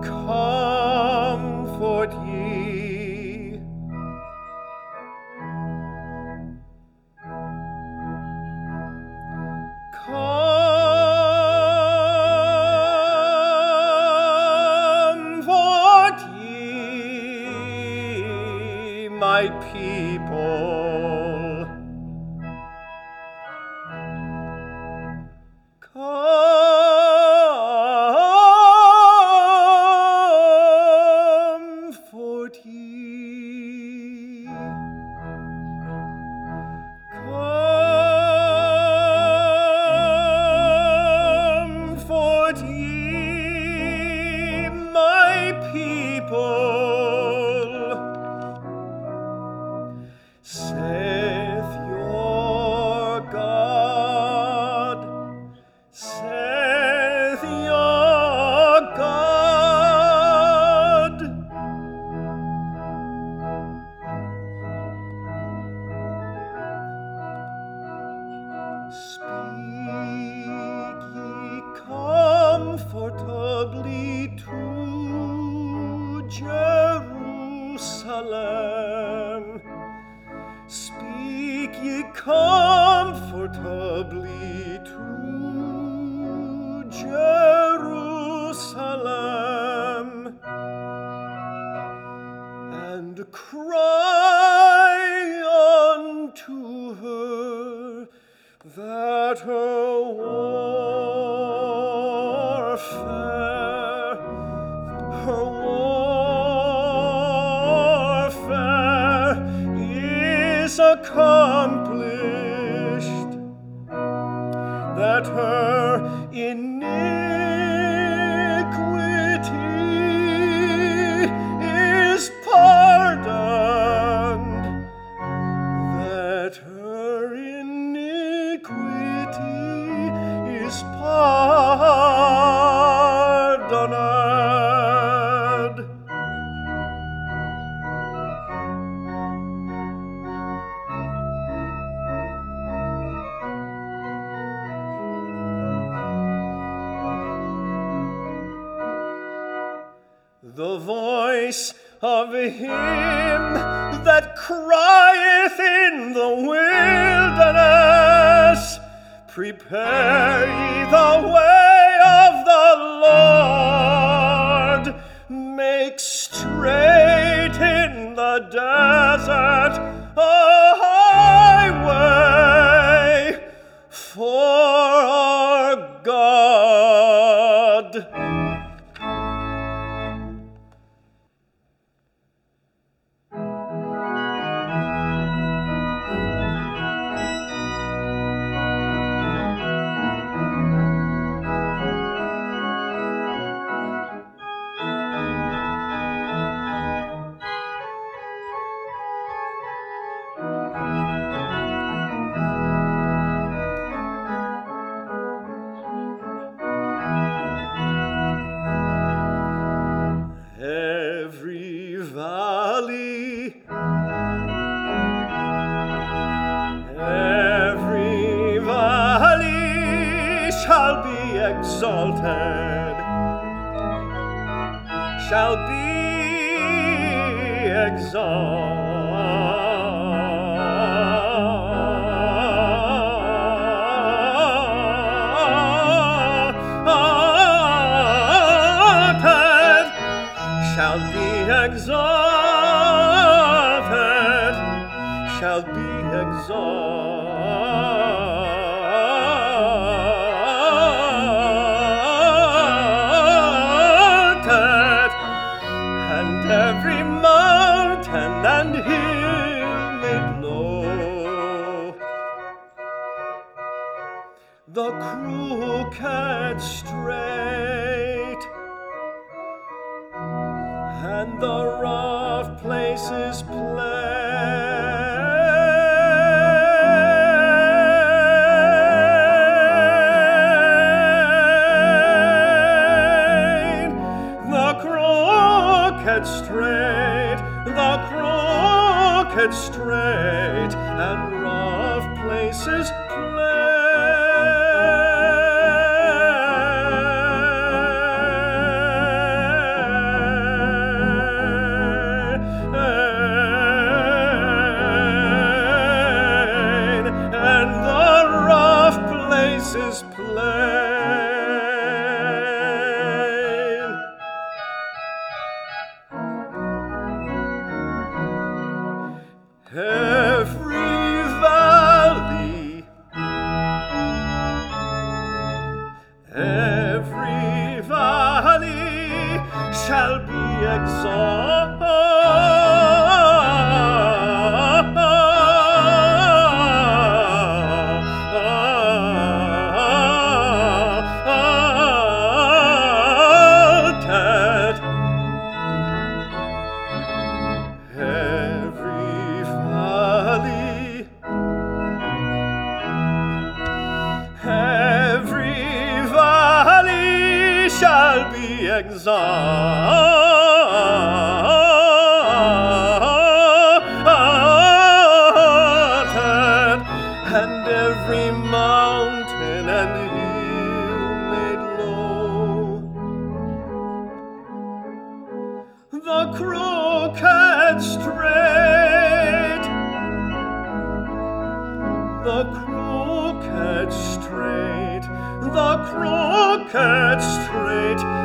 comfort ye. Comfort ye, my people. Comfort ye. Comfort ye, my people. Saith your God, saith your God. Speak ye comfortably to Jerusalem. Speak ye comfortably to Jerusalem, and cry unto her that her warfare is accomplished, that her iniquity is pardoned, that her iniquity is pardoned. The voice of him that crieth in the wilderness, prepare ye the way of the Lord, make straight in the desert a highway for our God. Every valley shall be exalted, shall be exalted, shall be exalted, shall be exalted, and every mountain and hill made low, the crooked straight, and the rough places plain, the crooked straight, and rough places plain. shall be exalted, every valley, every valley shall be exalted, and every mountain and hill made low. The crooked straight, the crooked straight, the crooked straight